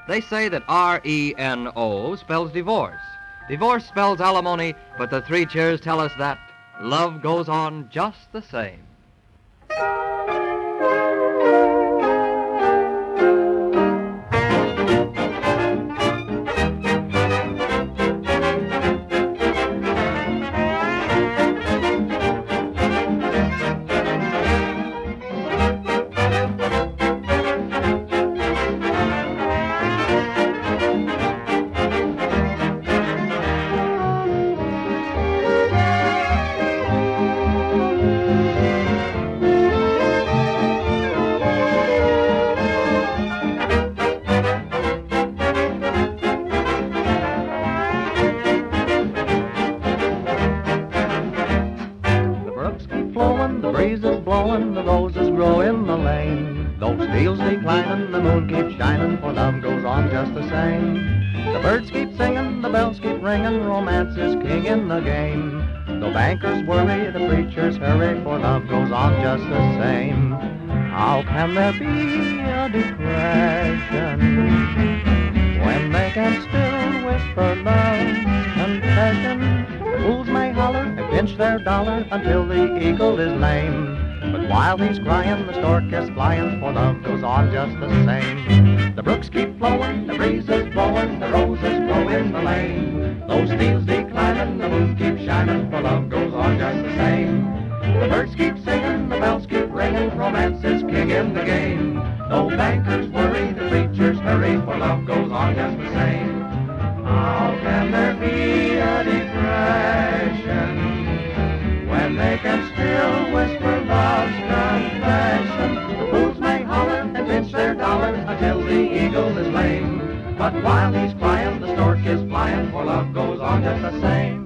They say that R-E-N-O spells divorce. Divorce spells alimony, but the Three Cheers tell us that love goes on just the same. The breeze is blowing, the roses grow in the lane. Though steel's declining, the moon keeps shining, for love goes on just the same. The birds keep singing, the bells keep ringing, romance is king in the game. Though bankers worry, the preachers hurry, for love goes on just the same. How can there be a depression when they can still whisper love and passion? Fools may holler and pinch their dollar until the eagle is lame. But while he's crying, the stork is flying, for love goes on just the same. The brooks keep flowing, the breeze is blowing, the roses grow in the lane. Though steel's declining, the moon keeps shining, for love goes on just the same. The birds keep singing, the bells keep ringing, romance is king in the game. Though bankers worry, the preachers hurry, for love goes on just the same. How can there be a depression when they can still whisper love's confession? The fools may holler and pinch their dollar until the eagle is lame. But while he's crying, the stork is flying, for love goes on just the same.